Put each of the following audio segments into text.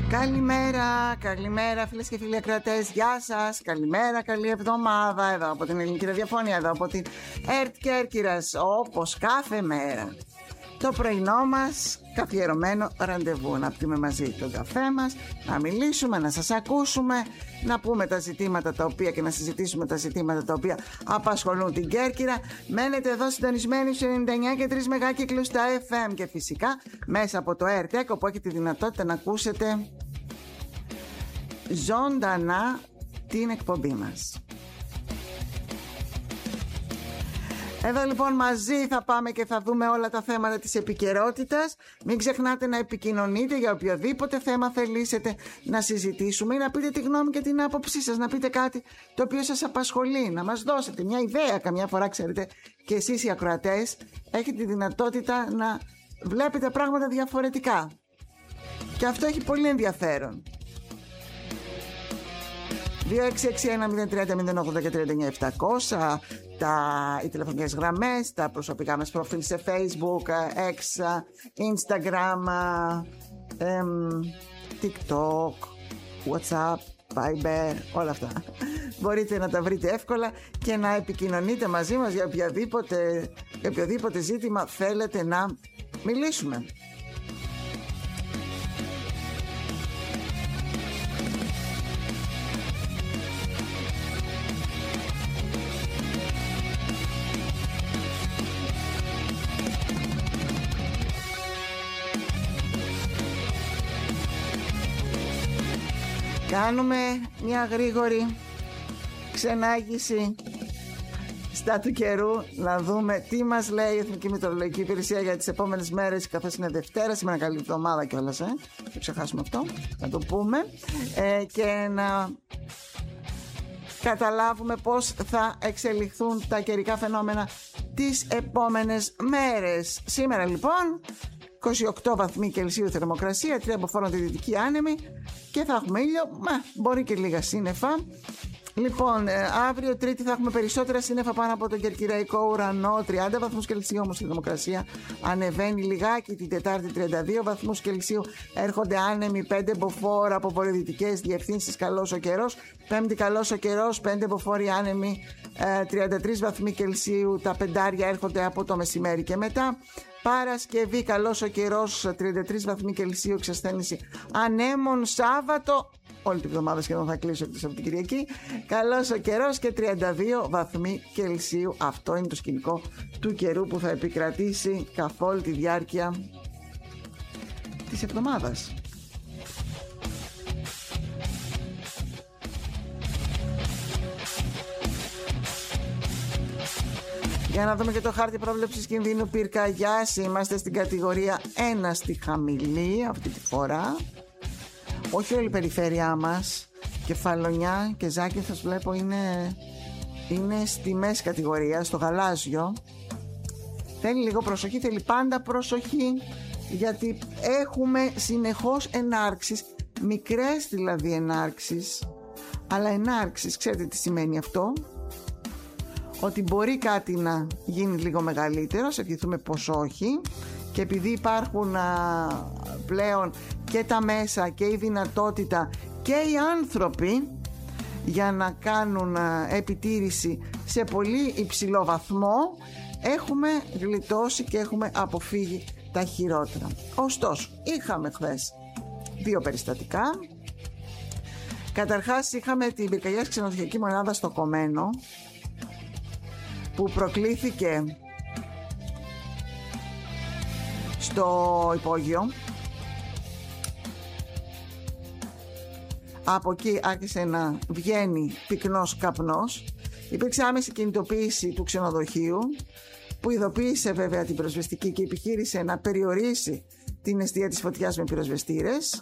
Καλημέρα φίλες και φίλοι ακροατές, γεια σας, καλημέρα, καλή εβδομάδα εδώ από την Ελληνική Ραδιοφωνία, εδώ από την ΕΡΤ Κέρκυρας, όπως κάθε μέρα. Το πρωινό μας καθιερωμένο ραντεβού, να πιούμε μαζί τον καφέ μας, να μιλήσουμε, να σας ακούσουμε, να πούμε τα ζητήματα τα οποία και να συζητήσουμε τα ζητήματα τα οποία απασχολούν την Κέρκυρα. Μένετε εδώ συντονισμένοι στους 99 και 3 μεγάκυκλους στα FM και φυσικά μέσα από το ΕΡΤ, όπου έχετε τη δυνατότητα να ακούσετε ζωντανά την εκπομπή μας. Εδώ λοιπόν μαζί θα πάμε και θα δούμε όλα τα θέματα της επικαιρότητας. Μην ξεχνάτε να επικοινωνείτε για οποιοδήποτε θέμα θελήσετε να συζητήσουμε ή να πείτε τη γνώμη και την άποψή σας, να πείτε κάτι το οποίο σας απασχολεί, να μας δώσετε μια ιδέα. Καμιά φορά, ξέρετε, και εσείς οι ακροατές έχετε τη δυνατότητα να βλέπετε πράγματα διαφορετικά και αυτό έχει πολύ ενδιαφέρον. 266-1030-080 και 39-700 οι τηλεφωνικές γραμμές, τα προσωπικά μας προφίλ σε Facebook, X, Instagram, TikTok, WhatsApp, Viber, όλα αυτά. Μπορείτε να τα βρείτε εύκολα και να επικοινωνείτε μαζί μας για οποιοδήποτε ζήτημα θέλετε να μιλήσουμε. Κάνουμε μια γρήγορη ξενάγηση στα του καιρού, να δούμε τι μας λέει η Εθνική Μετεωρολογική Υπηρεσία για τις επόμενες μέρες, καθώς είναι Δευτέρα, σήμερα καλή εβδομάδα κιόλας, δεν ξεχάσουμε αυτό, να το πούμε, και να καταλάβουμε πώς θα εξελιχθούν τα καιρικά φαινόμενα τις επόμενες μέρες. Σήμερα λοιπόν 28 βαθμοί Κελσίου θερμοκρασία, 3 αποφόρων τη δυτική άνεμη και θα έχουμε ήλιο, μπορεί και λίγα σύννεφα. Λοιπόν, αύριο Τρίτη θα έχουμε περισσότερα σύννεφα πάνω από τον κερκυραϊκό ουρανό, 30 βαθμούς Κελσίου όμως η θερμοκρασία ανεβαίνει λιγάκι. Την Τετάρτη 32 βαθμούς Κελσίου, έρχονται άνεμοι 5 μποφόρ από βορειοδυτικές διευθύνσεις, καλός ο καιρός. Πέμπτη καλός ο καιρός, 5 μποφόρ άνεμοι, 33 βαθμοί Κελσίου, τα πεντάρια έρχονται από το μεσημέρι και μετά. Παρασκευή καλός ο καιρός, 33 βαθμοί Κελσίου, εξασθένηση ανέμων. Σάββατο, όλη την εβδομάδα σχεδόν θα κλείσω εκτός από την Κυριακή, καλός ο καιρός και 32 βαθμοί Κελσίου. Αυτό είναι το σκηνικό του καιρού που θα επικρατήσει καθ' όλη τη διάρκεια της εβδομάδας. Για να δούμε και το χάρτη πρόβλεψης κινδύνου πυρκαγιάς. Είμαστε στην κατηγορία 1 στη χαμηλή αυτή τη φορά. Όχι όλη η περιφέρειά μας, Κεφαλονιά και Ζάκυνθος βλέπω είναι στη μέση κατηγορία, στο γαλάζιο. Θέλει λίγο προσοχή, θέλει πάντα προσοχή, γιατί έχουμε συνεχώς ενάρξεις, μικρές δηλαδή ενάρξεις, αλλά ενάρξεις, ξέρετε τι σημαίνει αυτό? Ότι μπορεί κάτι να γίνει λίγο μεγαλύτερο, σε ευχηθούμε πως όχι, και επειδή υπάρχουν πλέον και τα μέσα και η δυνατότητα και οι άνθρωποι για να κάνουν επιτήρηση σε πολύ υψηλό βαθμό, έχουμε γλιτώσει και έχουμε αποφύγει τα χειρότερα. Ωστόσο, είχαμε χθες 2 περιστατικά. Καταρχάς είχαμε την πυρκαγιά στη ξενοδοχειακή μονάδα στο Κομμένο, που προκλήθηκε στο υπόγειο. Από εκεί άρχισε να βγαίνει πυκνός καπνός. Υπήρξε άμεση κινητοποίηση του ξενοδοχείου, που ειδοποίησε βέβαια την πυροσβεστική και επιχείρησε να περιορίσει την εστία της φωτιάς με πυροσβεστήρες.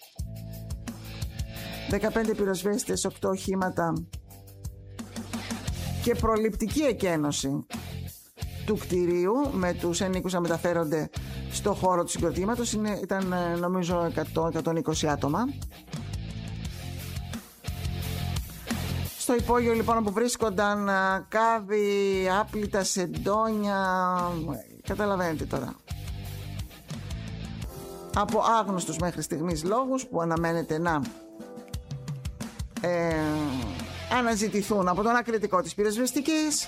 15 πυροσβέστες, 8 οχήματα και προληπτική εκένωση του κτηρίου, με τους ενίκους να μεταφέρονται στο χώρο του συγκροτήματος. Ήταν νομίζω 100-120 άτομα. Στο υπόγειο λοιπόν όπου βρίσκονταν κάδοι, άπλυτα σεντόνια, καταλαβαίνετε τώρα. από άγνωστους μέχρι στιγμής λόγους που αναμένεται να αναζητηθούν από τον ακριτικό της πυροσβεστικής.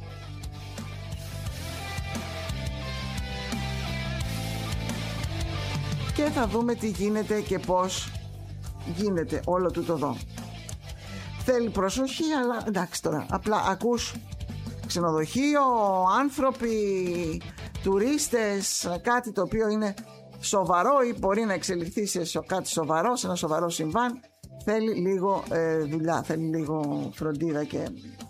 Και θα δούμε τι γίνεται και πώς γίνεται όλο τούτο εδώ. Θέλει προσοχή, αλλά εντάξει τώρα, απλά ακούς ξενοδοχείο, άνθρωποι, τουρίστες, κάτι το οποίο είναι σοβαρό ή μπορεί να εξελιχθεί σε κάτι σοβαρό, σε ένα σοβαρό συμβάν. Θέλει λίγο δουλειά, θέλει λίγο φροντίδα και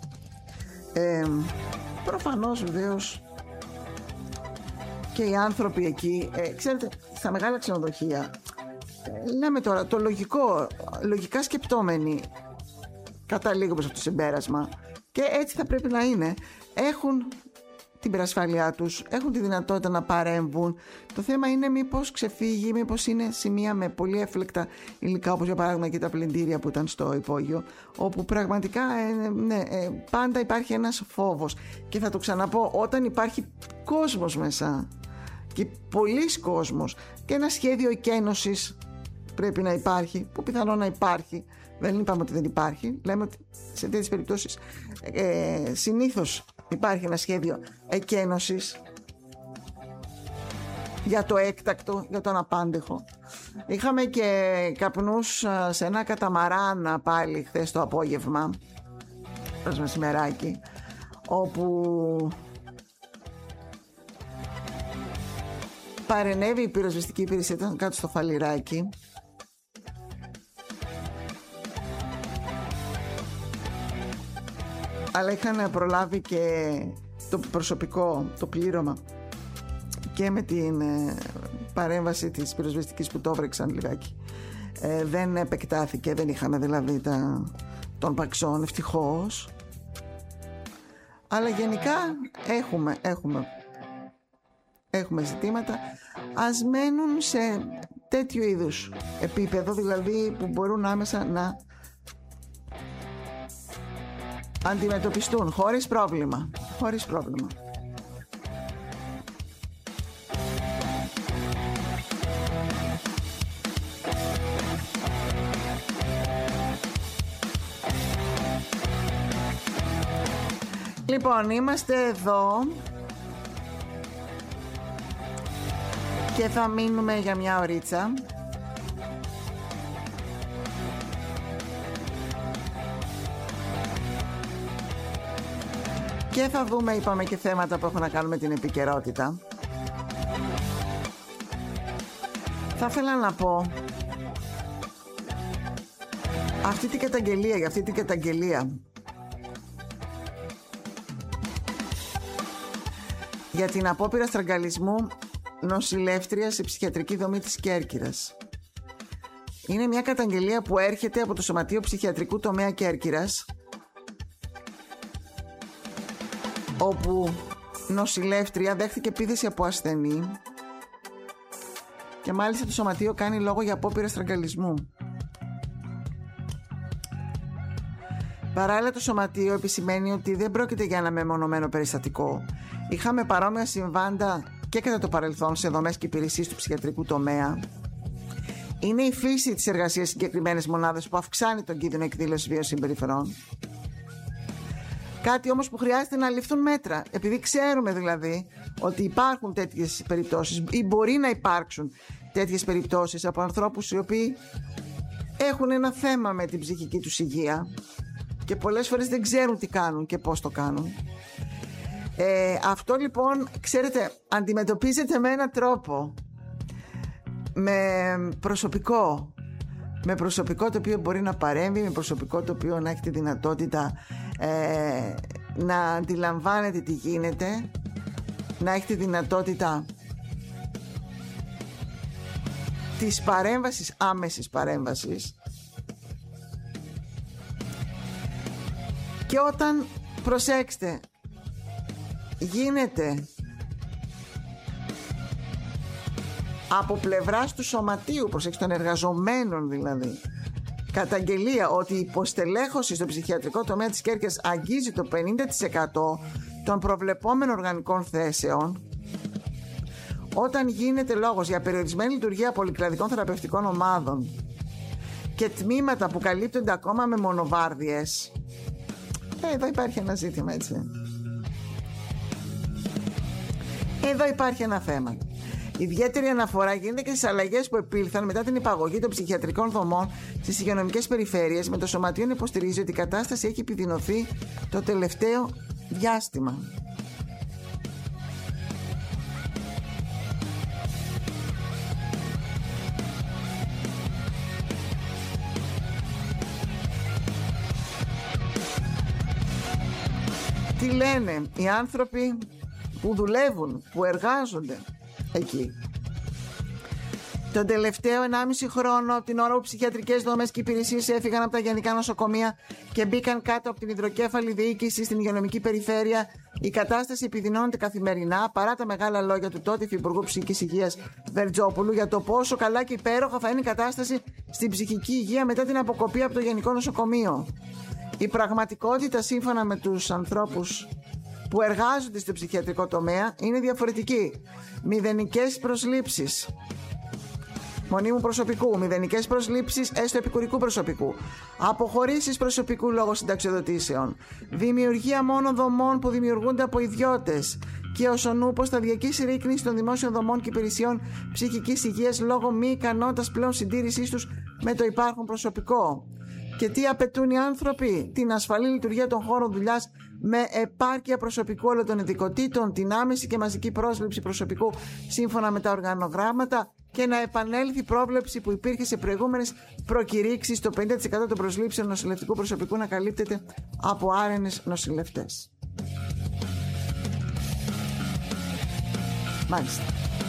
προφανώς βεβαίως και οι άνθρωποι εκεί, ξέρετε, στα μεγάλα ξενοδοχεία, λέμε τώρα το λογικά σκεπτόμενοι καταλήγουμε σε αυτό το συμπέρασμα και έτσι θα πρέπει να είναι. Έχουν την υπερασφάλειά τους, έχουν τη δυνατότητα να παρέμβουν. Το θέμα είναι μήπως ξεφύγει, μήπως είναι σημεία με πολύ έφλεκτα υλικά, όπως για παράδειγμα και τα πλυντήρια που ήταν στο υπόγειο, όπου πραγματικά πάντα υπάρχει ένας φόβος. Και θα το ξαναπώ, όταν υπάρχει κόσμος μέσα και πολλής κόσμος και ένα σχέδιο εκένωσης πρέπει να υπάρχει, που πιθανόν να υπάρχει, δεν είπαμε ότι δεν υπάρχει, λέμε ότι σε τέτοιες περιπτώσεις συνήθως υπάρχει ένα σχέδιο εκένωσης για το έκτακτο, για το αναπάντεχο. Είχαμε και καπνούς σε ένα καταμαράν πάλι χθες το απόγευμα, προς μεσημεράκι, όπου παρενέβη η πυροσβεστική υπηρεσία, ήταν κάτω στο φαλιράκι. Αλλά είχαν προλάβει και το προσωπικό, το πλήρωμα, και με την παρέμβαση της πυροσβεστικής που το έβρεξαν λιγάκι. Δεν επεκτάθηκε, δεν είχαμε δηλαδή των παξών, ευτυχώς. Αλλά γενικά έχουμε ζητήματα. Ας μένουν σε τέτοιο είδους επίπεδο, δηλαδή που μπορούν άμεσα να αντιμετωπιστούν χωρίς πρόβλημα. Λοιπόν, είμαστε εδώ και θα μείνουμε για μια ωρίτσα. Και θα δούμε, είπαμε, και θέματα που έχουν να κάνουν με την επικαιρότητα. Θα ήθελα να πω για αυτή την καταγγελία για την απόπειρα στραγγαλισμού νοσηλεύτριας σε ψυχιατρική δομή της Κέρκυρας. Είναι μια καταγγελία που έρχεται από το Σωματείο Ψυχιατρικού Τομέα Κέρκυρας, όπου νοσηλεύτρια δέχτηκε επίθεση από ασθενή και μάλιστα το σωματείο κάνει λόγο για απόπειρα στραγγαλισμού. Παράλληλα, το σωματείο επισημαίνει ότι δεν πρόκειται για ένα μεμονωμένο περιστατικό. Είχαμε παρόμοια συμβάντα και κατά το παρελθόν σε δομές και υπηρεσίες του ψυχιατρικού τομέα. Είναι η φύση της εργασίας συγκεκριμένες μονάδες που αυξάνει τον κίνδυνο εκδήλωσης βίαιων συμπεριφορών. Κάτι όμως που χρειάζεται να ληφθούν μέτρα, επειδή ξέρουμε δηλαδή ότι υπάρχουν τέτοιες περιπτώσεις ή μπορεί να υπάρξουν τέτοιες περιπτώσεις από ανθρώπους οι οποίοι έχουν ένα θέμα με την ψυχική τους υγεία και πολλές φορές δεν ξέρουν τι κάνουν και πώς το κάνουν. Αυτό λοιπόν, ξέρετε, αντιμετωπίζεται με έναν τρόπο, με προσωπικό το οποίο μπορεί να παρέμβει, με προσωπικό το οποίο να έχει τη δυνατότητα να αντιλαμβάνεται τι γίνεται, να έχει τη δυνατότητα της παρέμβασης, άμεσης παρέμβασης. Και όταν, προσέξτε, γίνεται από πλευράς του σωματείου, προσέξτε, των εργαζομένων δηλαδή, καταγγελία ότι η υποστελέχωση στο ψυχιατρικό τομέα της Κέρκυρας αγγίζει το 50% των προβλεπόμενων οργανικών θέσεων, όταν γίνεται λόγος για περιορισμένη λειτουργία πολυκλαδικών θεραπευτικών ομάδων και τμήματα που καλύπτονται ακόμα με μονοβάρδιες, εδώ υπάρχει ένα ζήτημα, έτσι. Εδώ υπάρχει ένα θέμα. Ιδιαίτερη αναφορά γίνεται και στις αλλαγές που επήλθαν μετά την υπαγωγή των ψυχιατρικών δομών στις υγειονομικές περιφέρειες, με το Σωματείο να υποστηρίζει ότι η κατάσταση έχει επιδεινωθεί το τελευταίο διάστημα. Τι λένε οι άνθρωποι που δουλεύουν, που εργάζονται εκεί? Τον τελευταίο 1,5 χρόνο, από την ώρα που ψυχιατρικές δομές και υπηρεσίες έφυγαν από τα γενικά νοσοκομεία και μπήκαν κάτω από την υδροκέφαλη διοίκηση στην υγειονομική περιφέρεια, η κατάσταση επιδεινώνεται καθημερινά, παρά τα μεγάλα λόγια του τότε Υφυπουργού Ψυχικής Υγείας Βερτζόπουλου για το πόσο καλά και υπέροχα θα είναι η κατάσταση στην ψυχική υγεία μετά την αποκοπή από το γενικό νοσοκομείο. Η πραγματικότητα, σύμφωνα με τους ανθρώπους που εργάζονται στο ψυχιατρικό τομέα, είναι διαφορετική. Μηδενικές προσλήψεις μονίμου προσωπικού, μηδενικές προσλήψεις έστω επικουρικού προσωπικού, αποχωρήσεις προσωπικού λόγω συνταξιοδοτήσεων, δημιουργία μόνο δομών που δημιουργούνται από ιδιώτες και ως νούπο σταδιακή συρρίκνηση των δημόσιων δομών και υπηρεσιών ψυχικής υγείας λόγω μη ικανότητας πλέον συντήρησής τους με το υπάρχον προσωπικό. Και τι απαιτούν οι άνθρωποι? Την ασφαλή λειτουργία των χώρων δουλειάς με επάρκεια προσωπικού όλων των ειδικοτήτων, την άμεση και μαζική πρόσληψη προσωπικού σύμφωνα με τα οργανογράμματα και να επανέλθει η πρόβλεψη που υπήρχε σε προηγούμενες προκηρύξεις, το 50% των προσλήψεων νοσηλευτικού προσωπικού να καλύπτεται από άρενες νοσηλευτές. Μάλιστα.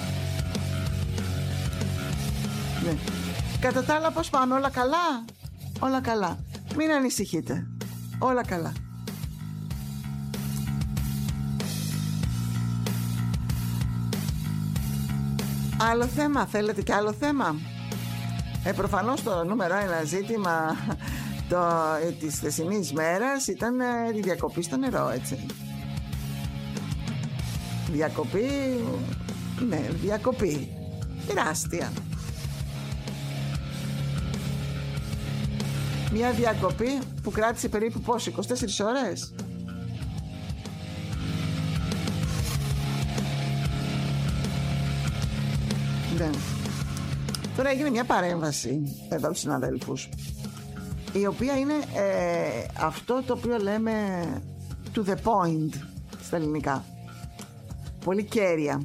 Ναι. Κατά τα άλλα, πώς πάμε? Όλα καλά? Όλα καλά. Μην ανησυχείτε. Όλα καλά. Άλλο θέμα? Θέλετε και άλλο θέμα? Προφανώς το νούμερο ένα ζήτημα της θεσινής μέρας ήταν η διακοπή στο νερό, έτσι. Διακοπή, ναι, διακοπή τεράστια. Μια διακοπή που κράτησε περίπου πόσο, 24 ώρες? Ναι. Τώρα έγινε μια παρέμβαση εδώ από τους συναδέλφους, η οποία είναι αυτό το οποίο λέμε to the point στα ελληνικά. Πολύ κέρια.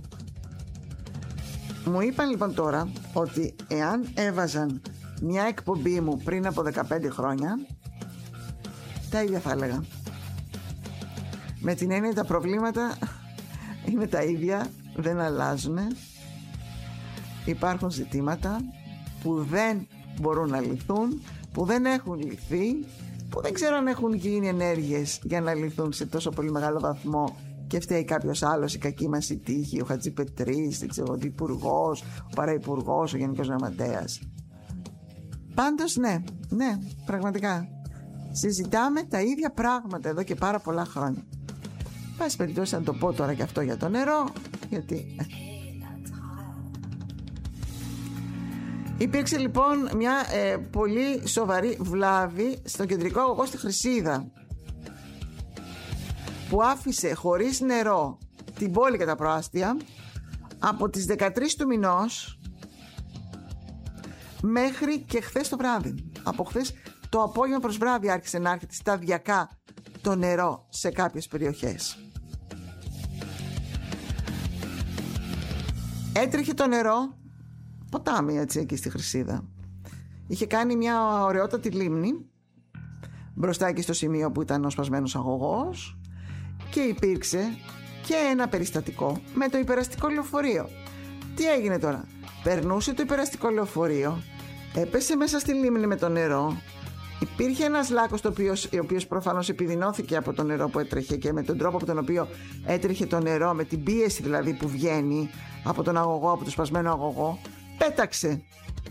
Μου είπαν λοιπόν τώρα ότι εάν έβαζαν μια εκπομπή μου πριν από 15 χρόνια, τα ίδια θα έλεγα. Με την έννοια τα προβλήματα είναι τα ίδια, δεν αλλάζουν. Υπάρχουν ζητήματα που δεν μπορούν να λυθούν, που δεν έχουν λυθεί, που δεν ξέρω αν έχουν γίνει ενέργειες για να λυθούν σε τόσο πολύ μεγάλο βαθμό και φταίει κάποιος άλλος, η κακή μας η τύχη, ο Χατζηπετρής, δεν ξέρω, ο υπουργός, ο παραϋπουργός, ο γενικός γραμματέας. Πάντως ναι, πραγματικά συζητάμε τα ίδια πράγματα εδώ και πάρα πολλά χρόνια. Πάση περιπτώσει να το πω τώρα και αυτό για το νερό, γιατί υπήρξε λοιπόν μια πολύ σοβαρή βλάβη στον κεντρικό αγωγό στη Χρυσίδα, που άφησε χωρίς νερό την πόλη και τα προάστια από τις 13 του μηνός μέχρι και χθες το βράδυ. Από χθες το απόγευμα προς βράδυ άρχισε να έρχεται σταδιακά το νερό σε κάποιες περιοχές. Έτρεχε το νερό, ποτάμι έτσι εκεί στη Χρυσίδα. Είχε κάνει μια ωραιότατη λίμνη μπροστά εκεί στο σημείο που ήταν ο σπασμένος αγωγός και υπήρξε και ένα περιστατικό με το υπεραστικό λεωφορείο. Τι έγινε τώρα? Περνούσε το υπεραστικό λεωφορείο, έπεσε μέσα στη λίμνη με το νερό. Υπήρχε ένας λάκκος ο οποίος προφανώς επιδεινώθηκε από το νερό που έτρεχε και με τον τρόπο από τον οποίο έτρεχε το νερό, με την πίεση δηλαδή που βγαίνει από τον αγωγό, από το σπασμένο αγωγό, πέταξε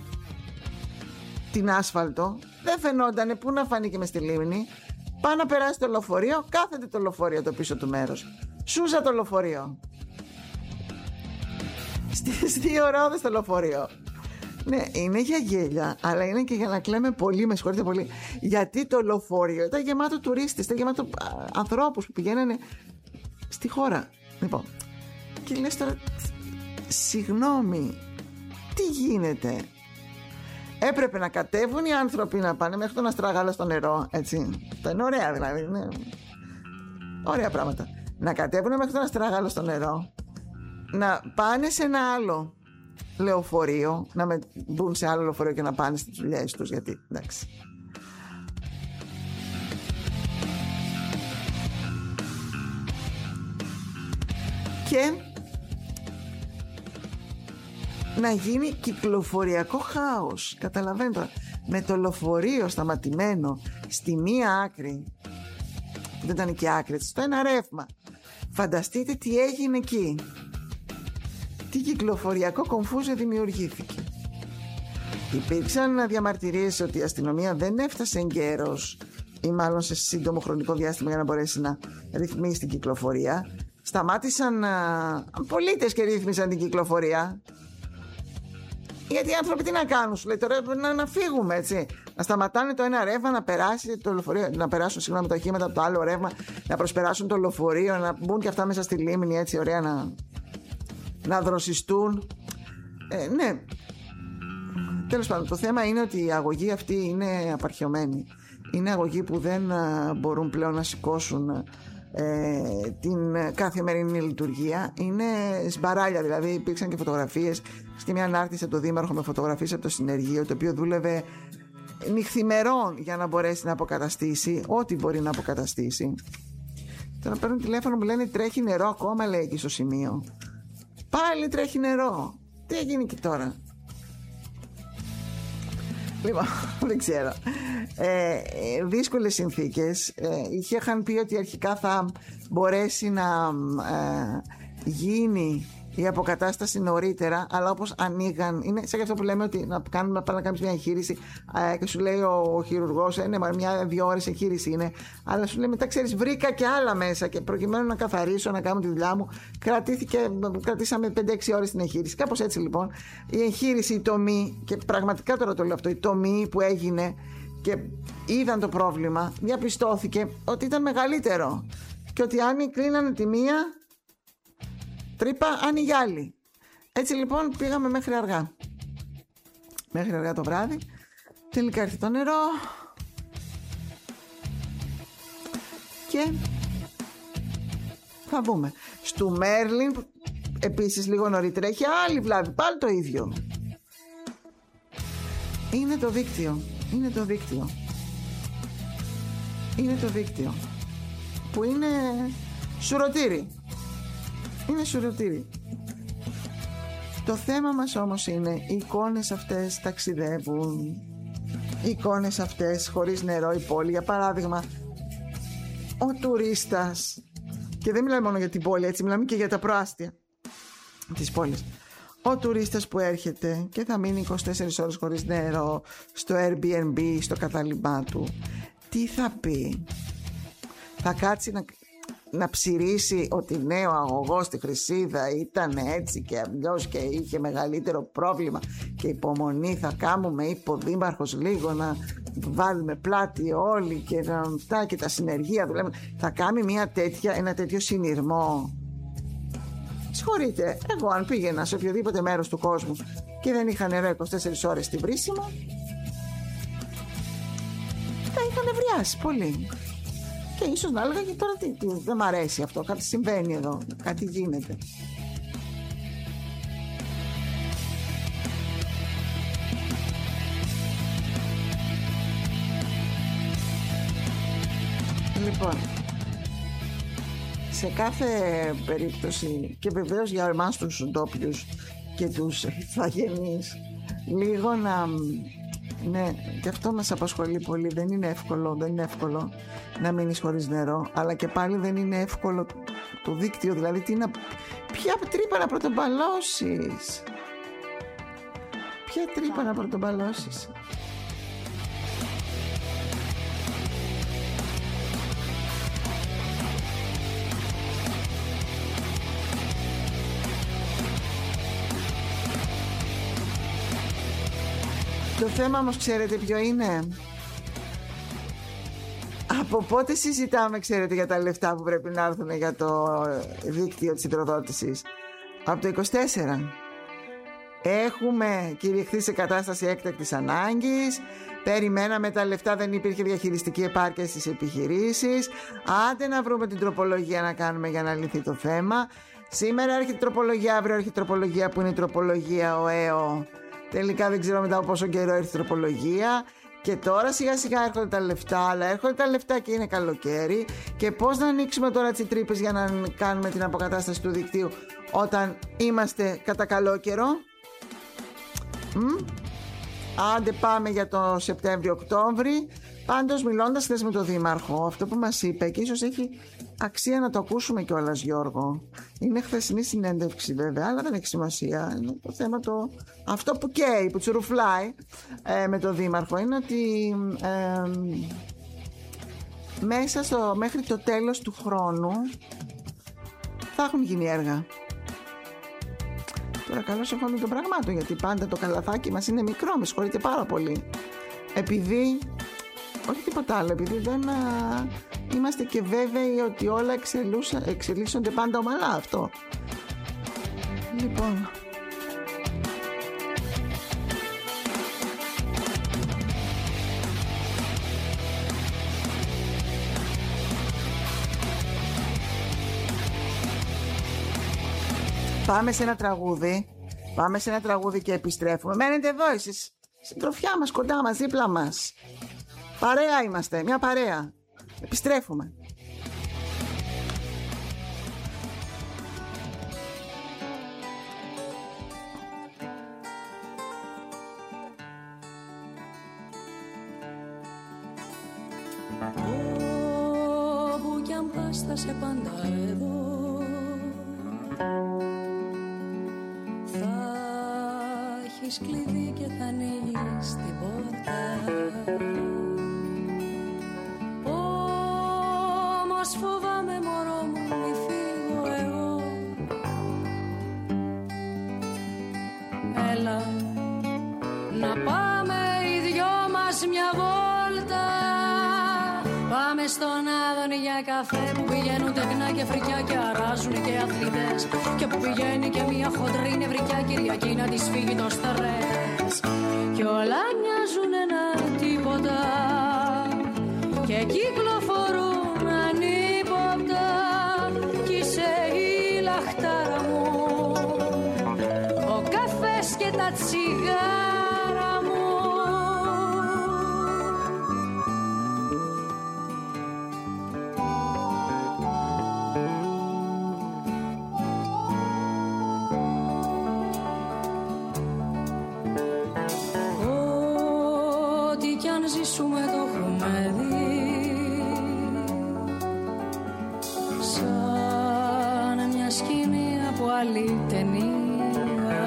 την άσφαλτο. Δεν φαινότανε, πού να φανεί μες στη λίμνη. Πάει να περάσει το λεωφορείο, κάθεται το λεωφορείο το πίσω του μέρος. Σούζα το λεωφορείο. στις 2 ώρες το λεωφορείο. Ναι, είναι για γέλια, αλλά είναι και για να κλαίμε πολύ, με συγχωρείτε πολύ. Γιατί το λεωφορείο ήταν γεμάτο τουρίστες, ήταν γεμάτο ανθρώπους που πηγαίνανε στη χώρα. Λοιπόν, και λες τώρα, συγγνώμη, τι γίνεται? Έπρεπε να κατέβουν οι άνθρωποι να πάνε μέχρι τον αστράγαλο στο νερό, έτσι. Τα είναι ωραία δηλαδή, ναι. Ωραία πράγματα. Να κατέβουν μέχρι τον αστράγαλο στο νερό, να πάνε σε ένα άλλο λεωφορείο, να μπουν σε άλλο λεωφορείο και να πάνε στις δουλειές τους, γιατί εντάξει. Και να γίνει κυκλοφοριακό χάος. Καταλαβαίνετε τώρα, με το λεωφορείο σταματημένο στη μία άκρη, δεν ήταν και άκρη, στο ένα ρεύμα. Φανταστείτε τι έγινε εκεί. Τι κυκλοφοριακό κομφούζο δημιουργήθηκε. Υπήρξαν διαμαρτυρίες ότι η αστυνομία δεν έφτασε εγκαίρως ή μάλλον σε σύντομο χρονικό διάστημα για να μπορέσει να ρυθμίσει την κυκλοφορία. Σταμάτησαν πολίτες και ρύθμισαν την κυκλοφορία. Γιατί οι άνθρωποι τι να κάνουν, σου λέει τώρα, να φύγουμε, έτσι. Να σταματάνε το ένα ρεύμα, να περάσει το λεωφορείο, να περάσουν συγγνώμη τα οχήματα από το άλλο ρεύμα, να προσπεράσουν το λεωφορείο, να μπουν και αυτά μέσα στη λίμνη, έτσι ωραία να δροσιστούν. Ναι. Τέλος πάντων, το θέμα είναι ότι η αγωγή αυτή είναι απαρχαιωμένη. Είναι αγωγή που δεν μπορούν πλέον να σηκώσουν την καθημερινή λειτουργία. Είναι σμπαράλια, δηλαδή υπήρξαν και φωτογραφίες και μια ανάρτηση από το Δήμαρχο με φωτογραφίες από το συνεργείο, το οποίο δούλευε νυχθημερών για να μπορέσει να αποκαταστήσει ό,τι μπορεί να αποκαταστήσει. Τώρα παίρνουν τηλέφωνο, μου λένε τρέχει νερό ακόμα, λέει, εκεί στο σημείο. Πάλι τρέχει νερό. Τι έγινε εκεί τώρα? Λοιπόν, δεν ξέρω. Δύσκολες συνθήκες. Είχαν πει ότι αρχικά θα μπορέσει να γίνει η αποκατάσταση νωρίτερα, αλλά όπως ανοίγαν, είναι σαν και αυτό που λέμε ότι να κάνεις μια εγχείρηση και σου λέει ο χειρουργός, ναι, 1-2 ώρες εγχείρηση είναι, αλλά σου λέει μετά, ξέρεις, βρήκα και άλλα μέσα και προκειμένου να καθαρίσω, να κάνω τη δουλειά μου, κρατήσαμε 5-6 ώρες την εγχείρηση. Κάπως έτσι λοιπόν η εγχείρηση, η τομή, και πραγματικά τώρα το λέω αυτό, η τομή που έγινε και είδαν το πρόβλημα, διαπιστώθηκε ότι ήταν μεγαλύτερο και ότι αν κλείνανε τη μία τρύπα, άνοιγε άλλη. Έτσι λοιπόν πήγαμε μέχρι αργά. Μέχρι αργά το βράδυ. Τελικά ήρθε το νερό. Και θα δούμε. Στου Μέρλιν επίσης λίγο νωρίτερα έχει άλλη βλάβη. Πάλι το ίδιο. Είναι το δίκτυο. Είναι το δίκτυο. Είναι το δίκτυο. Που είναι σουρωτήρι. Είναι σουρωτήρι. Το θέμα μας όμως είναι οι εικόνες αυτές ταξιδεύουν. Οι εικόνες αυτές χωρίς νερό η πόλη. Για παράδειγμα, ο τουρίστας, και δεν μιλάμε μόνο για την πόλη, έτσι, μιλάμε και για τα προάστια της πόλης. Ο τουρίστας που έρχεται και θα μείνει 24 ώρες χωρίς νερό στο Airbnb, στο κατάλημά του, τι θα πει? Θα κάτσει να ψηρίσει ότι ναι, ο αγωγός στη Χρυσίδα ήταν έτσι και αλλιώς και είχε μεγαλύτερο πρόβλημα και υπομονή, θα κάνουμε, είπε ο Δήμαρχος, λίγο να βάλουμε πλάτη όλοι και να φτά και τα συνεργεία δουλεύουν. Θα κάνει ένα τέτοιο συνειρμό? Συγχωρείτε, εγώ αν πήγαινα σε οποιοδήποτε μέρος του κόσμου και δεν είχα νερό 24 ώρες στη βρύσιμο, θα είχα νευριάσει πολύ. Και ίσως να έλεγα και τώρα δεν μ' αρέσει αυτό, κάτι συμβαίνει εδώ, κάτι γίνεται. Λοιπόν, σε κάθε περίπτωση, και βεβαίως για εμάς τους ντόπιους και τους ηθαγενείς, λίγο ναι, και αυτό μας απασχολεί πολύ. Δεν είναι εύκολο να μείνεις χωρίς νερό, αλλά και πάλι δεν είναι εύκολο το δίκτυο, δηλαδή ποια τρύπα να πρωτομπαλώσεις, ποια τρύπα να πρωτομπαλώσεις. Το θέμα όμως ξέρετε ποιο είναι? Από πότε συζητάμε, ξέρετε, για τα λεφτά που πρέπει να έρθουν για το δίκτυο της υδροδότησης? Από το 24. Έχουμε κηρυχθεί σε κατάσταση έκτακτης ανάγκης. Περιμέναμε τα λεφτά, δεν υπήρχε διαχειριστική επάρκεια στις επιχειρήσεις. Άντε να βρούμε την τροπολογία να κάνουμε για να λυθεί το θέμα. Σήμερα έρχεται τροπολογία, αύριο έρχεται τροπολογία που είναι η τροπολογία ΟΕΟ. Τελικά δεν ξέρω μετά από πόσο καιρό έρθει η τροπολογία. Και τώρα σιγά σιγά έρχονται τα λεφτά, αλλά έρχονται τα λεφτά και είναι καλοκαίρι. Και πώς να ανοίξουμε τώρα τις τρύπες για να κάνουμε την αποκατάσταση του δικτύου όταν είμαστε κατά καλό καιρό? Άντε πάμε για το Σεπτέμβριο-Οκτώβρη. Πάντως, μιλώντας χθες με τον Δήμαρχο, αυτό που μας είπε, και ίσως έχει αξία να το ακούσουμε κιόλας, Γιώργο, είναι χθεσινή συνέντευξη βέβαια, αλλά δεν έχει σημασία. Είναι το θέμα αυτό που καίει, που τσουρουφλάει με τον Δήμαρχο, είναι ότι μέχρι το τέλος του χρόνου θα έχουν γίνει έργα. Τώρα καλώς εχόντων των πραγμάτων, γιατί πάντα το καλαθάκι μας είναι μικρό, με συγχωρείτε πάρα πολύ. Επειδή, όχι τίποτα άλλο, επειδή δεν είμαστε και βέβαιοι ότι όλα εξελίσσονται πάντα ομαλά, αυτό. Λοιπόν, πάμε σε ένα τραγούδι και επιστρέφουμε. Μένετε εδώ εσείς, συντροφιά μας, κοντά μας, δίπλα μας. Παρέα είμαστε, μια παρέα. Επιστρέφουμε. Όπου κι αν πας θα σε πάντα εδώ. Θα έχεις κλειδί και θα ανοίγεις την πόρτα. Όμως φοβάμαι, μωρό μου, μη φύγω εγώ. Έλα να πάμε οι δυο μας μια βόλτα. Πάμε στον Άδωνη για καφέ, που πηγαίνουν τεκνά και φρικιά και αράζουν και αθλητές. Και που πηγαίνει και μια χοντρή νευρικιά Κυριακή να της φύγει το στρες. Κι όλα μοιάζουν ένα τίποτα και κυκλοφορούν ανίποτα. Κι είσαι η λαχτάρα μου, ο καφές και τα τσιγάρα μου. Ό,τι κι αν ζήσουμε το έχουμε δει, σαν μια σκηνή από άλλη ταινία.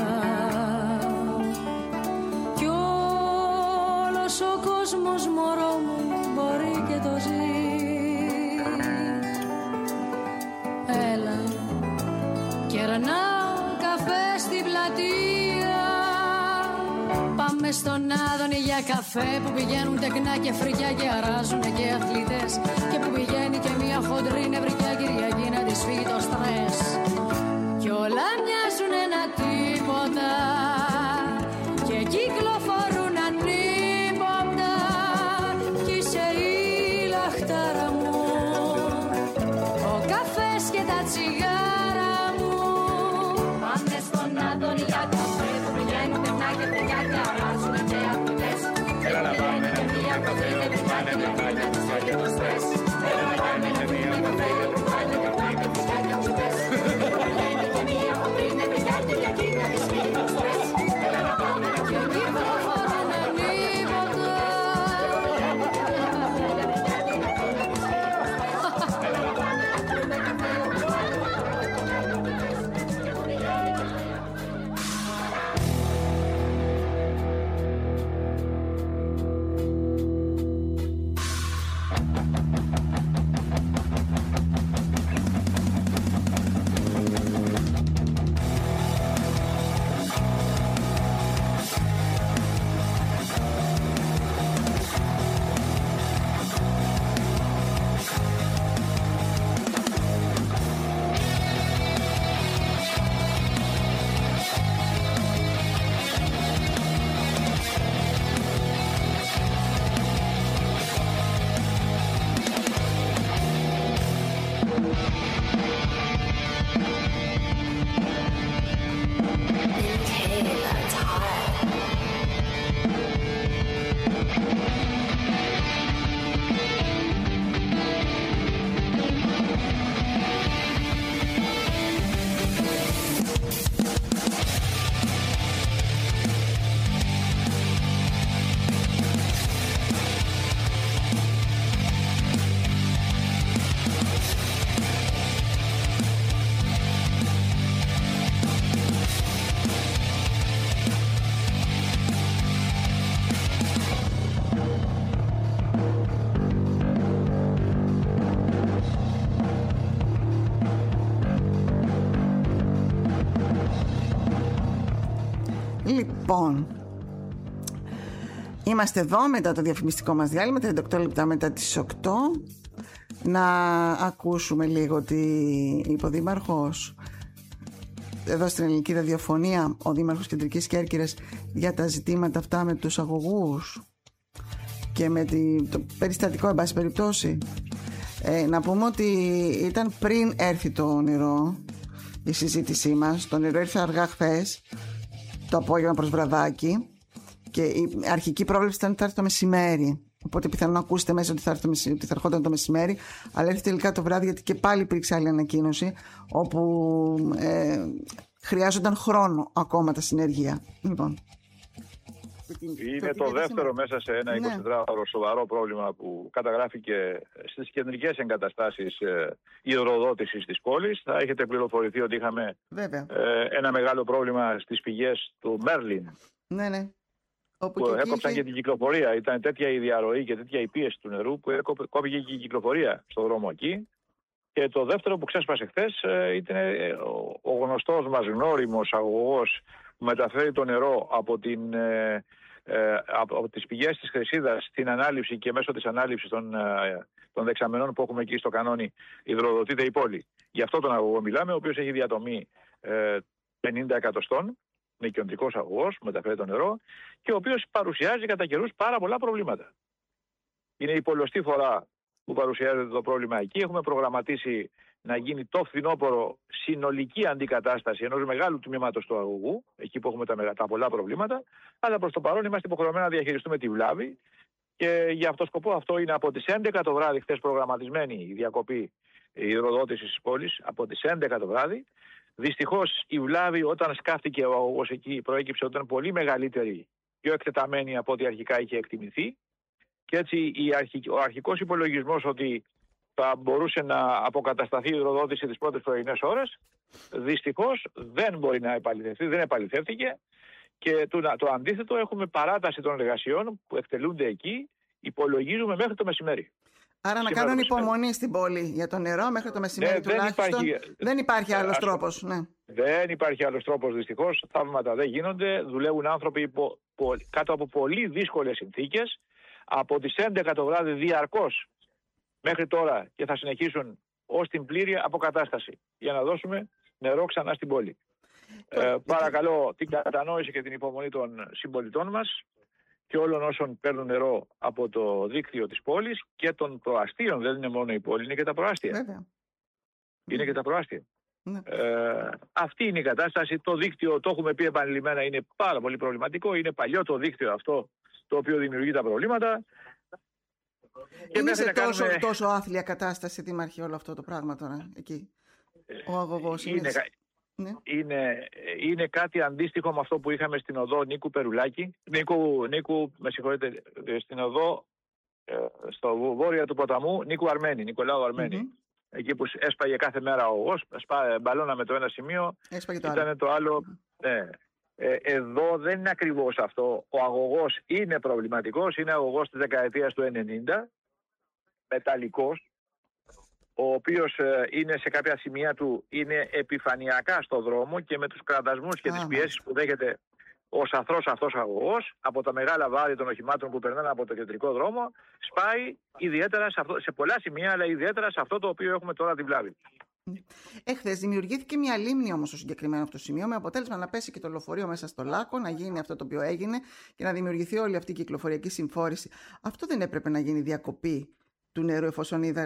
Κι όλος ο κόσμος, μωρό μου, μπορεί και το ζει. Έλα, κερνάω καφέ στην πλατεία. Πάμε στον Άδωνη για καφέ, που πηγαίνουν τεκνά και φρικιά και αράζουν και αθλητές. Και που πηγαίνει και μια χοντρή νευρικιά Κυριακή να της φύγει το στρες. Κι όλα μοιάζουν ένα τίποτα και κυκλοφορούν ανίποτα. Κι είσαι η λαχτάρα μου, ο καφές και τα τσιγάρα μου. Πάμε στον Άδωνη για καφέ, που πηγαίνουν τεκνά και φρικιά και αράζουν και αθλητές. Έλα να πάμε και μια καφέ, που πάνε και πάνε και τους φάγει το στρες. Έλα να πάμε και μια καφέ, που πάνε και πάνε και τους φάγει το στρες. Πηγαίνει και μια χοντρή νευρικιά Κυριακή να της φύγει το στρες. Έλα να πάμε και κυκλοφορούν ανίποτα. Λοιπόν, είμαστε εδώ μετά το διαφημιστικό μας διάλειμμα, 38 λεπτά μετά τις 8. Να ακούσουμε λίγο τι είπε ο Δήμαρχος εδώ στην Ελληνική Ραδιοφωνία, ο Δήμαρχος Κεντρικής Κέρκυρας, για τα ζητήματα αυτά με τους αγωγούς και με το περιστατικό, εν πάση περιπτώσει. Να πούμε ότι ήταν πριν έρθει το νερό η συζήτησή μας. Το νερό ήρθε αργά χθες το απόγευμα προς βραδάκι και η αρχική πρόβλεψη ήταν ότι θα έρθει το μεσημέρι. Οπότε πιθανόν να ακούσετε μέσα ότι θα ερχόταν το μεσημέρι, αλλά έρθει τελικά το βράδυ, γιατί και πάλι υπήρξε άλλη ανακοίνωση όπου χρειάζονταν χρόνο ακόμα τα συνεργεία. Λοιπόν, είναι το δεύτερο μέσα σε ένα 24ωρο σοβαρό πρόβλημα που καταγράφηκε στις κεντρικές εγκαταστάσεις υδροδότησης της πόλης. Θα έχετε πληροφορηθεί ότι είχαμε ένα μεγάλο πρόβλημα στις πηγές του Μέρλιν. Ναι. Που έκοψαν και την κυκλοφορία. Ήταν τέτοια η διαρροή και τέτοια η πίεση του νερού που κόπηκε και η κυκλοφορία στον δρόμο εκεί. Και το δεύτερο που ξέσπασε χθες ήταν ο γνωστός μας γνώριμος αγωγός που μεταφέρει το νερό από τις πηγές της Χρυσίδας στην ανάληψη και μέσω της ανάληψης των δεξαμενών που έχουμε εκεί στο κανόνι υδροδοτείται η πόλη. Γι' αυτό τον αγωγό μιλάμε, ο οποίος έχει διατομή 50 εκατοστών. Είναι κεντρικός αγωγός που μεταφέρει το νερό και ο οποίος παρουσιάζει κατά καιρούς πάρα πολλά προβλήματα. Είναι η πολλωστή φορά που παρουσιάζεται το πρόβλημα εκεί. Έχουμε προγραμματίσει να γίνει το φθινόπωρο συνολική αντικατάσταση ενός μεγάλου τμήματος του αγωγού, εκεί που έχουμε τα πολλά προβλήματα, αλλά προς το παρόν είμαστε υποχρεωμένοι να διαχειριστούμε τη βλάβη και για αυτό σκοπό αυτό είναι από τις 11 το βράδυ χθες προγραμματισμένη η διακοπή υδροδότησης της πόλης, από τις 11 το βράδυ. Δυστυχώς η βλάβη όταν σκάφτηκε ο αγωγός εκεί προέκυψε ότι ήταν πολύ μεγαλύτερη, πιο εκτεταμένη από ό,τι αρχικά είχε εκτιμηθεί και έτσι ο αρχικός υπολογισμός ότι θα μπορούσε να αποκατασταθεί η υδροδότηση τις πρώτες πρωινές ώρες δυστυχώς δεν μπορεί να επαληθευτεί, δεν επαληθεύτηκε και το αντίθετο, έχουμε παράταση των εργασιών που εκτελούνται εκεί, υπολογίζουμε μέχρι το μεσημέρι. Άρα να κάνουν υπομονή στην πόλη για το νερό μέχρι το μεσημέρι τουλάχιστον. Δεν υπάρχει άλλος τρόπος. Ναι. Δεν υπάρχει άλλος τρόπος δυστυχώς. Θαύματα δεν γίνονται. Δουλεύουν άνθρωποι κάτω από πολύ δύσκολες συνθήκες. Από τις 11 το βράδυ διαρκώς μέχρι τώρα και θα συνεχίσουν ως την πλήρη αποκατάσταση για να δώσουμε νερό ξανά στην πόλη. Παρακαλώ την κατανόηση και την υπομονή των συμπολιτών μας και όλων όσων παίρνουν νερό από το δίκτυο της πόλης και των προαστίων. Δεν είναι μόνο η πόλη, είναι και τα προάστια. Βέβαια. Είναι και τα προάστια. Ναι. Αυτή είναι η κατάσταση. Το δίκτυο, το έχουμε πει επανειλημμένα, είναι πάρα πολύ προβληματικό. Είναι παλιό το δίκτυο αυτό το οποίο δημιουργεί τα προβλήματα. Είναι σε τόσο άθλια κατάσταση, Δήμαρχε, όλο αυτό το πράγμα τώρα εκεί? Ο αγωγός Ναι. Είναι κάτι αντίστοιχο με αυτό που είχαμε στην οδό Νίκου Περουλάκη. Νίκου, με συγχωρείτε, στην οδό στο βόρεια του ποταμού Νικολάου Αρμένη. Εκεί που έσπαγε κάθε μέρα ο αγωγός, μπαλώναμε το ένα σημείο, ήταν το άλλο. Ναι. Εδώ δεν είναι ακριβώς αυτό. Ο αγωγός είναι προβληματικός, είναι αγωγός της δεκαετίας του 90, μεταλλικός, ο οποίος είναι σε κάποια σημεία του είναι επιφανειακά στο δρόμο και με τους κραδασμούς και τις πιέσεις που δέχεται ο σαθρός αυτός αγωγός από τα μεγάλα βάρη των οχημάτων που περνάνε από το κεντρικό δρόμο, σπάει ιδιαίτερα σε πολλά σημεία, αλλά ιδιαίτερα σε αυτό το οποίο έχουμε τώρα την βλάβη. Χθες δημιουργήθηκε μια λίμνη όμως στο συγκεκριμένο αυτό το σημείο, με αποτέλεσμα να πέσει και το λεωφορείο μέσα στο Λάκκο, να γίνει αυτό το οποίο έγινε και να δημιουργηθεί όλη αυτή η κυκλοφοριακή συμφόρηση. Αυτό δεν έπρεπε να γίνει διακοπή του νερού, εφόσον οι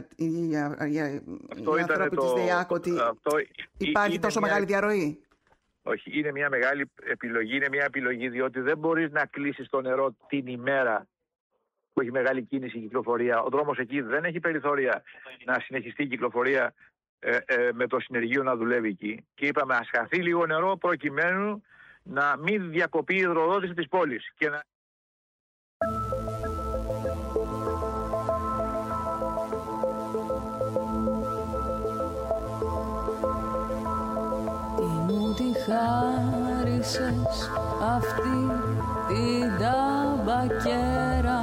άνθρωποι της ΔΕΙΑΚ ότι υπάρχει τόσο μεγάλη διαρροή? Όχι, είναι μια μεγάλη επιλογή, είναι μια επιλογή διότι δεν μπορείς να κλείσεις το νερό την ημέρα που έχει μεγάλη κίνηση η κυκλοφορία. Ο δρόμος εκεί δεν έχει περιθώρια να συνεχιστεί η κυκλοφορία με το συνεργείο να δουλεύει εκεί. Και είπαμε ας χαθεί λίγο νερό προκειμένου να μην διακοπεί η υδροδότηση της πόλης. Και να... Χάρισες αυτή την ταμπακέρα,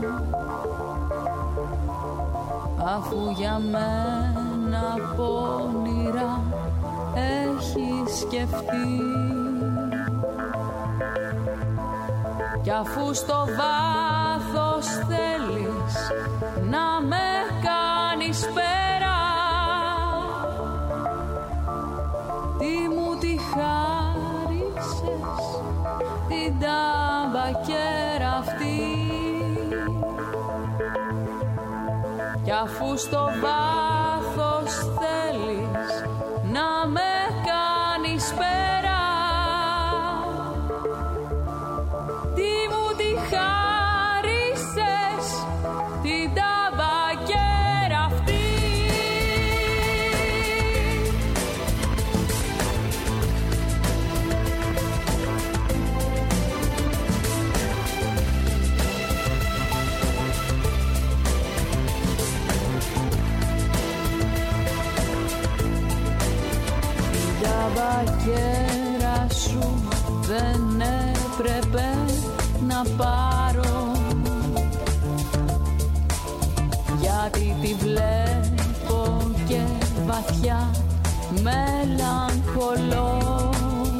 αφού για μένα πόνιρα έχει σκεφτεί. Κι αφού στο βάθος θέλεις να με κάνεις πέρα, τι μου τη χάρισες την ταμπακέρα αυτή. Κι αφού στο βάθος θέλεις να με κάνεις πέρα, τι μου τη χάρισες την ταμπακέρα αυτή. Ταμπακέρα σου δεν έπρεπε να πάρω, γιατί τη βλέπω και βαθιά μελαγχολώ,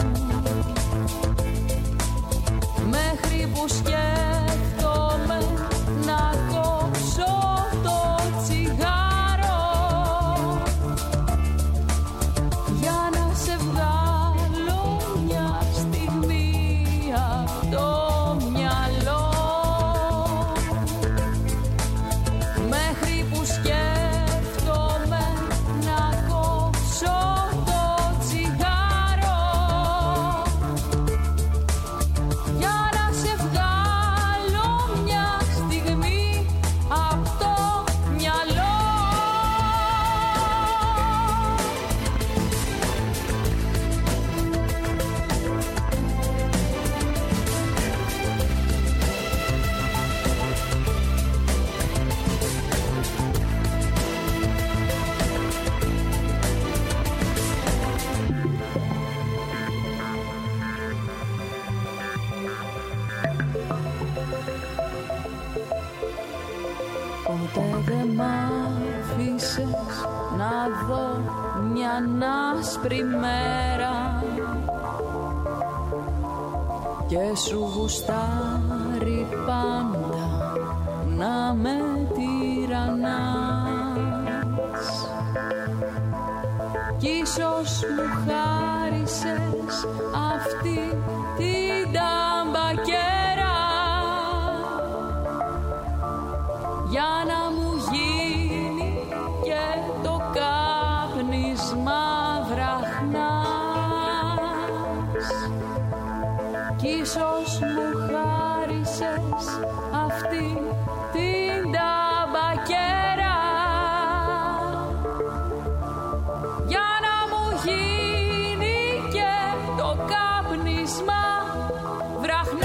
μέχρι που σκέφτομαι να κόψω το τσιγάρο, για να σε βγάλω μια στιγμή από το μυαλό, μέχρι που σκέφτομαι να κόψω το τσιγάρο, για να σε βγάλω μια στιγμή από το μυαλό. Ποτέ δεν μ' άφησες να δω μια άσπρη μέρα και σου γουστάρει πάντα να με τυραννάς, κι ίσως μου χάρισες αυτή την ταμπακέρα, για να μου γίνει και το κάπνισμα βραχνάς, κι ίσως μου χάρισες αυτή την ταμπακέρα, για να μου γίνει και το κάπνισμα βραχνάς.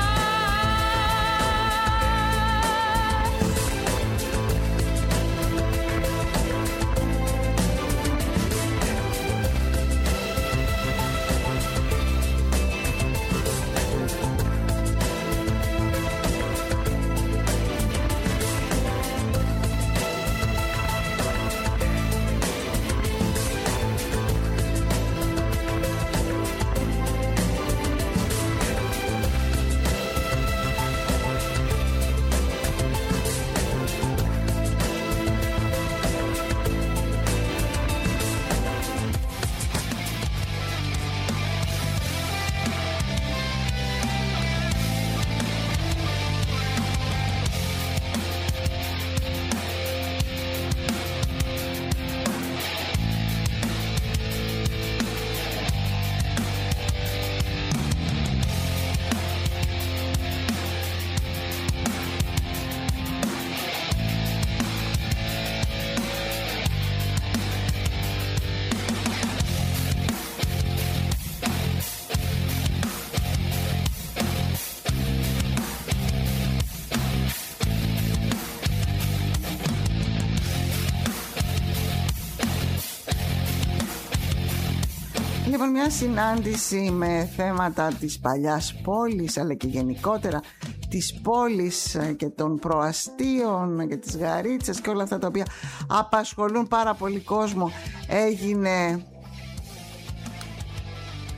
Λοιπόν, μια συνάντηση με θέματα της παλιάς πόλης, αλλά και γενικότερα της πόλης και των προαστίων και της Γαρίτσας και όλα αυτά τα οποία απασχολούν πάρα πολύ κόσμο, έγινε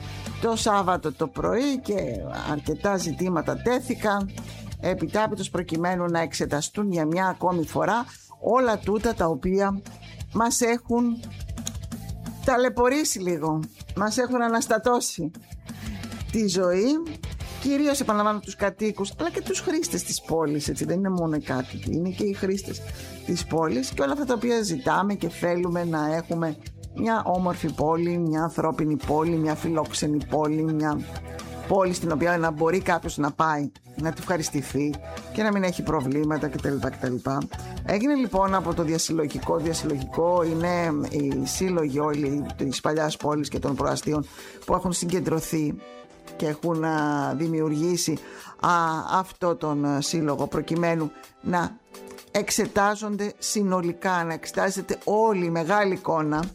Το Σάββατο το πρωί και αρκετά ζητήματα τέθηκαν επιτάπητος προκειμένου να εξεταστούν για μια ακόμη φορά όλα τούτα τα οποία μας έχουν ταλαιπωρήσει λίγο, μας έχουν αναστατώσει τη ζωή, κυρίως επαναλαμβάνω τους κατοίκους αλλά και τους χρήστες της πόλης, έτσι, δεν είναι μόνο οι κάτοικοι, είναι και οι χρήστες της πόλης και όλα αυτά τα οποία ζητάμε και θέλουμε να έχουμε μια όμορφη πόλη, μια ανθρώπινη πόλη, μια φιλόξενη πόλη, μια πόλη στην οποία να μπορεί κάποιος να πάει να του ευχαριστηθεί και να μην έχει προβλήματα κτλ. Έγινε λοιπόν από το διασυλλογικό είναι οι σύλλογοι όλοι της παλιάς πόλης και των προαστίων που έχουν συγκεντρωθεί και έχουν δημιουργήσει αυτό τον σύλλογο προκειμένου να εξετάζονται συνολικά, να εξετάζεται όλη η μεγάλη εικόνα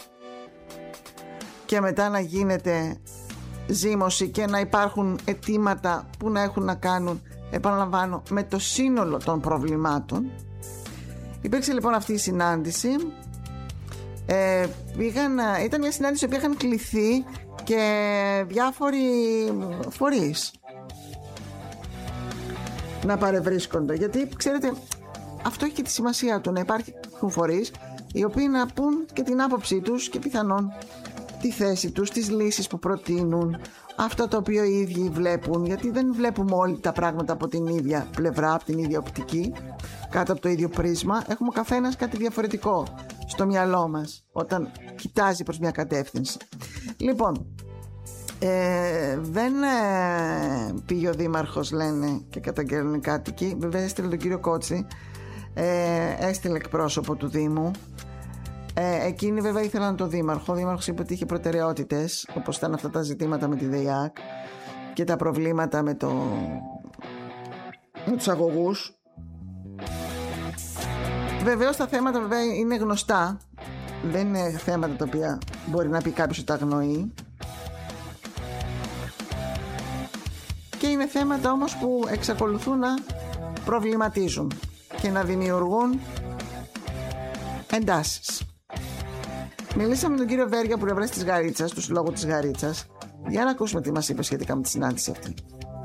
και μετά να γίνεται ζήμωση και να υπάρχουν αιτήματα που να έχουν να κάνουν, επαναλαμβάνω, με το σύνολο των προβλημάτων. Υπήρξε λοιπόν αυτή η συνάντηση. Ήταν μια συνάντηση που είχαν κληθεί και διάφοροι φορείς να παρευρίσκονται, γιατί ξέρετε αυτό έχει και τη σημασία του, να υπάρχουν φορείς οι οποίοι να πούν και την άποψή τους και πιθανόν τη θέση τους, τις λύσεις που προτείνουν, αυτό το οποίο οι ίδιοι βλέπουν, γιατί δεν βλέπουμε όλοι τα πράγματα από την ίδια πλευρά, από την ίδια οπτική, κάτω από το ίδιο πρίσμα. Έχουμε ο καθένας κάτι διαφορετικό στο μυαλό μας όταν κοιτάζει προς μια κατεύθυνση. Λοιπόν, δεν πήγε ο δήμαρχος, λένε και καταγγέλνουν οι κάτοικοι. Βέβαια έστειλε τον κύριο Κότση, έστειλε εκπρόσωπο του Δήμου. Εκείνοι βέβαια ήθελαν τον δήμαρχο. Ο δήμαρχος είπε ότι είχε προτεραιότητες, όπως ήταν αυτά τα ζητήματα με τη ΔΕΙΑΚ και τα προβλήματα με τους αγωγούς. Βεβαίως τα θέματα βέβαια είναι γνωστά, δεν είναι θέματα τα οποία μπορεί να πει κάποιος ότι τα αγνοεί, και είναι θέματα όμως που εξακολουθούν να προβληματίζουν και να δημιουργούν εντάσεις. Μιλήσαμε με τον κύριο Βέργια που είναι της Γαρίτσας, του Συλλόγου της Γαρίτσας. Για να ακούσουμε τι μας είπε σχετικά με τη συνάντηση αυτή.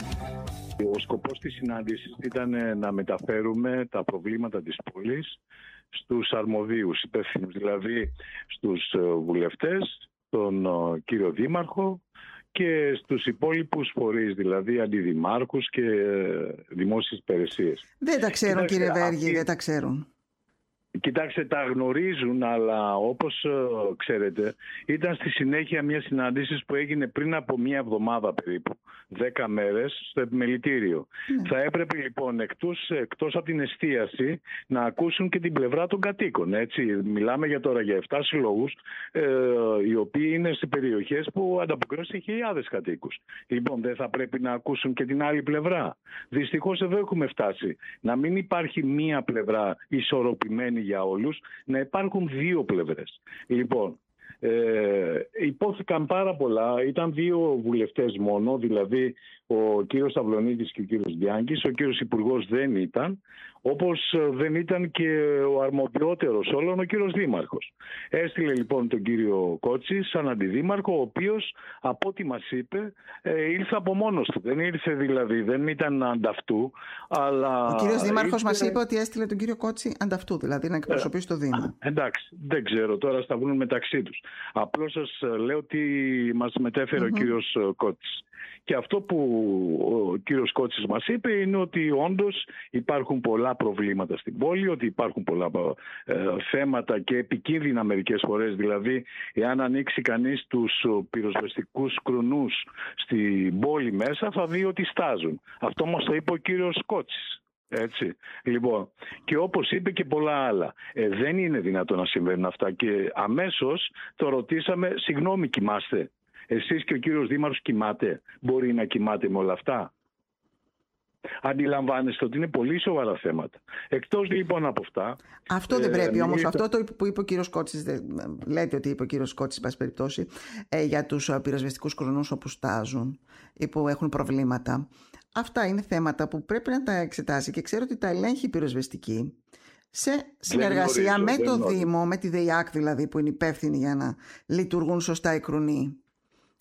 Ο σκοπός της συνάντησης ήταν να μεταφέρουμε τα προβλήματα της πόλης στους αρμοδίους υπεύθυνους, δηλαδή στους βουλευτές, τον κύριο Δήμαρχο και στους υπόλοιπους φορείς, δηλαδή αντιδημάρχους και δημόσιες υπηρεσίες. Δεν τα ξέρουν, κύριε Βέργη, δεν τα ξέρουν. Κοιτάξτε, τα γνωρίζουν, αλλά όπως ξέρετε, ήταν στη συνέχεια μια συνάντηση που έγινε πριν από μια εβδομάδα περίπου, 10 μέρες, στο επιμελητήριο. Θα έπρεπε λοιπόν εκτός από την εστίαση να ακούσουν και την πλευρά των κατοίκων. Έτσι. Μιλάμε για τώρα για 7 συλλόγους, οι οποίοι είναι σε περιοχές που ανταποκρίνονται σε χιλιάδες κατοίκους. Λοιπόν, δεν θα πρέπει να ακούσουν και την άλλη πλευρά. Δυστυχώς εδώ έχουμε φτάσει. Να μην υπάρχει μία πλευρά ισορροπημένη για όλους, να υπάρχουν δύο πλευρές. Λοιπόν, υπόθηκαν πάρα πολλά. Ήταν 2 βουλευτές μόνο, δηλαδή ο κύριος Σταυλονίδης και ο κύριος Διάνγκης. Ο κύριος Υπουργός δεν ήταν, όπως δεν ήταν και ο αρμοδιότερος όλων, ο κύριος Δήμαρχος. Έστειλε λοιπόν τον κύριο Κότση σαν αντιδήμαρχο, ο οποίος από ό,τι μας είπε ήρθε από μόνος του. Δεν ήρθε δηλαδή, δεν ήταν ανταυτού, αλλά... Ο κύριος Δήμαρχος μας είπε ότι έστειλε τον κύριο Κότση ανταυτού, δηλαδή να εκπροσωπήσει το Δήμο. Εντάξει, δεν ξέρω, τώρα θα βγουν μεταξύ τους. Απλώς σας λέω ότι μας μετέφερε ο κύριος Κότσης. Και αυτό που ο κύριος Κότσης μας είπε είναι ότι όντως υπάρχουν πολλά προβλήματα στην πόλη, ότι υπάρχουν πολλά θέματα και επικίνδυνα μερικές φορές. Δηλαδή, εάν ανοίξει κανείς τους πυροσβεστικούς κρουνούς στην πόλη μέσα, θα δει ότι στάζουν. Αυτό μας το είπε ο κύριος Κότσης. Έτσι. Λοιπόν, και όπως είπε και πολλά άλλα, δεν είναι δυνατόν να συμβαίνουν αυτά. Και αμέσως το ρωτήσαμε, συγγνώμη, κοιμάστε? Εσείς και ο κύριος Δήμαρχος κοιμάται? Μπορεί να κοιμάται με όλα αυτά? Αντιλαμβάνεστε ότι είναι πολύ σοβαρά θέματα. Εκτός λοιπόν από αυτά... Αυτό δεν πρέπει όμως. Αυτό το που είπε ο κύριος Κότσης, λέτε ότι είπε ο κύριος Κότσης, πάση περιπτώσει, για τους πυροσβεστικούς κρουνούς όπου στάζουν ή που έχουν προβλήματα. Αυτά είναι θέματα που πρέπει να τα εξετάσει και ξέρω ότι τα ελέγχει η πυροσβεστική σε συνεργασία με το Δήμο, με τη ΔΕΙΑΚ δηλαδή, που είναι υπεύθυνη για να λειτουργούν σωστά οι κρουνοί.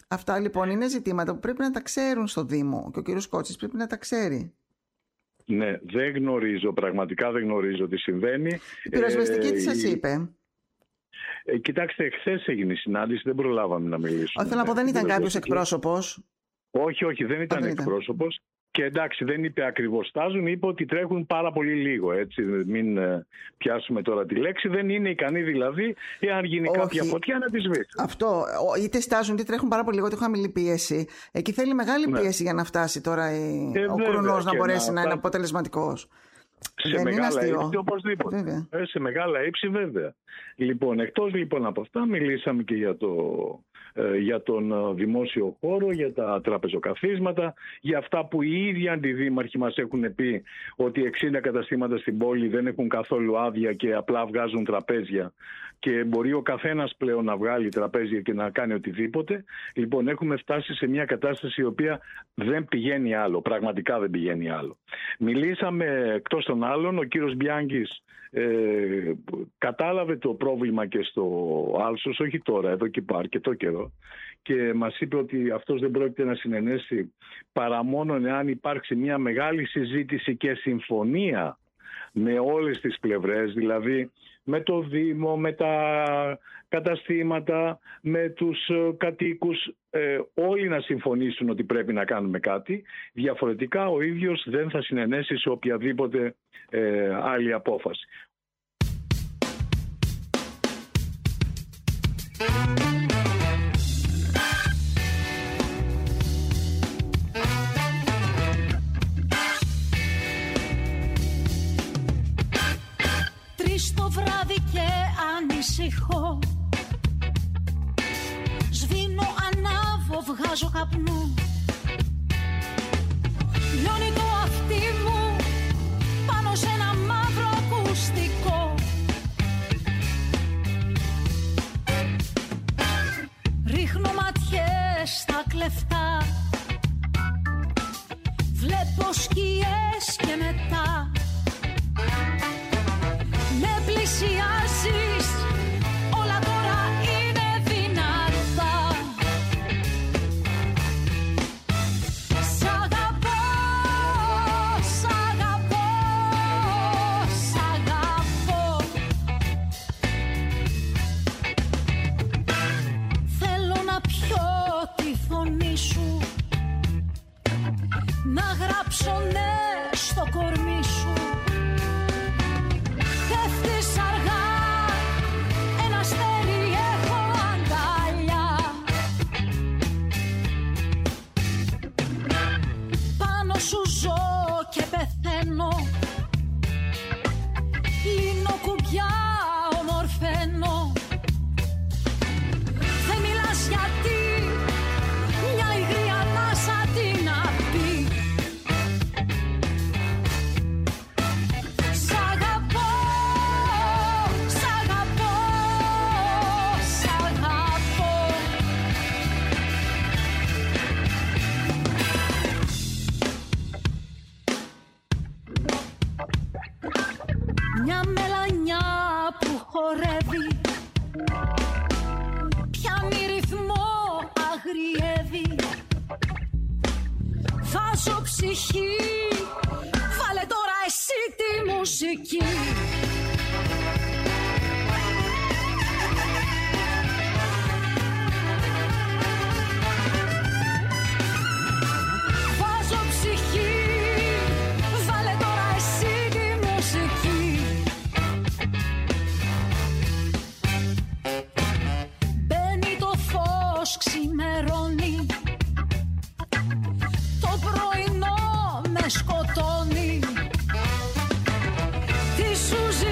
Αυτά λοιπόν είναι ζητήματα που πρέπει να τα ξέρουν στο Δήμο και ο κύριος Κότσης πρέπει να τα ξέρει. Ναι, δεν γνωρίζω, πραγματικά δεν γνωρίζω τι συμβαίνει. Η πυροσβεστική τι σας είπε? Κοιτάξτε, χθες έγινε η συνάντηση, δεν προλάβαμε να μιλήσουμε. Θέλω να πω, δεν ήταν κάποιος εκπρόσωπος? Όχι, δεν ήταν εκπρόσωπος. Και εντάξει, δεν είπε ακριβώς στάζουν, είπε ότι τρέχουν πάρα πολύ λίγο. Έτσι, μην πιάσουμε τώρα τη λέξη. Δεν είναι ικανή δηλαδή, εάν γίνει κάποια φωτιά, να τη σβήσει. Αυτό, είτε στάζουν είτε τρέχουν πάρα πολύ λίγο, είτε χαμηλή πίεση. Εκεί θέλει μεγάλη πίεση για να φτάσει τώρα ο κρουνός να μπορέσει να είναι αποτελεσματικός. Σε μεγάλα ύψη οπωσδήποτε. Σε μεγάλα ύψη βέβαια. Λοιπόν, εκτός λοιπόν από αυτά, μιλήσαμε και για τον δημόσιο χώρο, για τα τραπεζοκαθίσματα, για αυτά που οι ίδιοι αντιδήμαρχοι μας έχουν πει ότι 60 καταστήματα στην πόλη δεν έχουν καθόλου άδεια και απλά βγάζουν τραπέζια και μπορεί ο καθένας πλέον να βγάλει τραπέζια και να κάνει οτιδήποτε. Λοιπόν, έχουμε φτάσει σε μια κατάσταση η οποία δεν πηγαίνει άλλο, πραγματικά δεν πηγαίνει άλλο. Μιλήσαμε εκτός των άλλων, ο κύριος Μπιάνκης κατάλαβε το πρόβλημα και στο Άλσος, όχι τώρα, εδώ και αρκετό καιρό, και μας είπε ότι αυτός δεν πρόκειται να συνενέσει παρά μόνο εάν υπάρξει μια μεγάλη συζήτηση και συμφωνία με όλες τις πλευρές, δηλαδή με το Δήμο, με τα καταστήματα, με τους κατοίκους, όλοι να συμφωνήσουν ότι πρέπει να κάνουμε κάτι. Διαφορετικά ο ίδιος δεν θα συνενέσει σε οποιαδήποτε άλλη απόφαση. Το βράδυ και ανησυχώ, σβήνω, ανάβω, βγάζω καπνό, λιώνει το αυτί μου πάνω σε ένα μαύρο ακουστικό. Ρίχνω ματιές στα κλεφτά, βλέπω σκιές και μετά με πλησιάζεις, όλα τώρα είναι δυνατά. Σ' αγαπώ, σ' αγαπώ, σ' αγαπώ. Θέλω να πιω τη φωνή σου, να γράψω ναι στο κορμί σου. Πέφτεις αργά, ένα αστέρι έχω αγκαλιά. Πάνω σου ζω και πεθαίνω, λύνω κουμπιά, ομορφαίνω. Δεν μιλάς γιατί μια υγρή ανάσα τι να πει. Μια μελανιά που χορεύει, πιάνει ρυθμό, αγριεύει. Βάζω ψυχή, βάλε τώρα εσύ τη μουσική. Βάζω ψυχή, βάλε τώρα εσύ τη μουσική. Ξημερώνει, το πρωινό με σκοτώνει. Τι σου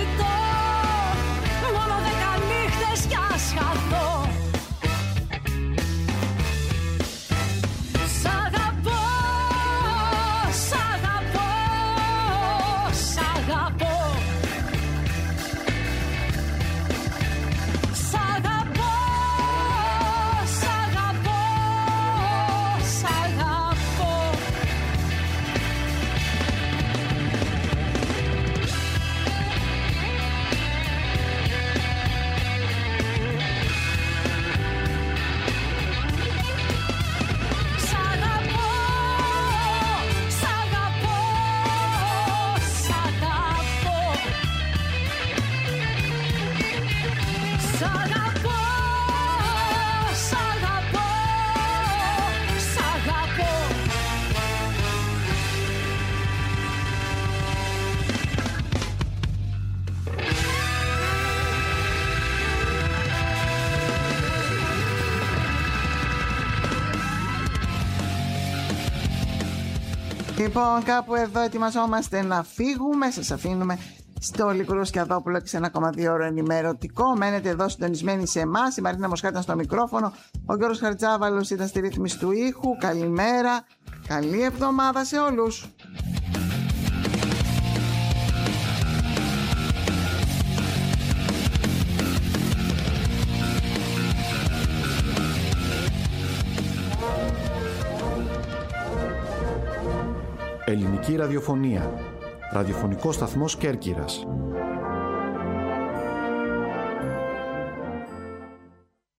Λοιπόν, κάπου εδώ ετοιμαζόμαστε να φύγουμε. Σας αφήνουμε στο Λικουρού Σκιαδόπουλο και σε 1,2 ώρο ενημερωτικό. Μένετε εδώ συντονισμένοι σε εμάς. Η Μαρίνα Μοσχά ήταν στο μικρόφωνο. Ο Γιώργος Χαρτζάβαλος ήταν στη ρύθμιση του ήχου. Καλημέρα. Καλή εβδομάδα σε όλους. Ελληνική ραδιοφωνία. Ραδιοφωνικός σταθμός Κέρκυρας.